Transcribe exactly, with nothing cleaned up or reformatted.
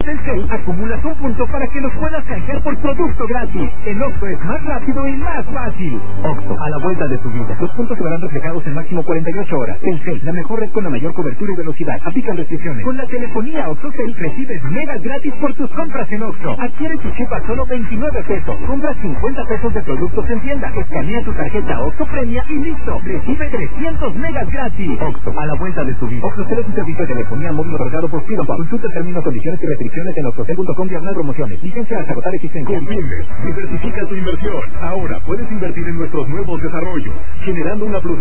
Telcel, acumulas un punto para que los puedas canjear por producto gratis. En Oxxo es más rápido y más fácil. Oxxo, a la vuelta de tu vida. Los puntos se verán reflejados en máximo cuarenta y ocho horas. Telcel, la mejor red con la mayor cobertura y velocidad. Aplican restricciones. Con la telefonía OxxoCell recibes megas gratis por tus compras en Oxxo. Adquiere tu chip a solo veintinueve pesos. Compra cincuenta pesos de productos en tienda. Escanea tu tarjeta Oxxo Premia y listo. Recibe trescientos megas gratis. Oxxo, a la vuelta de tu vida. OxxoCell es un servicio de telefonía móvil otorgado por Freedom. Consulta términos, condiciones y restricciones en oxxocell punto com diagonal promociones. Licencia hasta agotar existencia. Confirmes, diversifica tu inversión. Ahora puedes invertir en nuestros nuevos desarrollos, generando una plus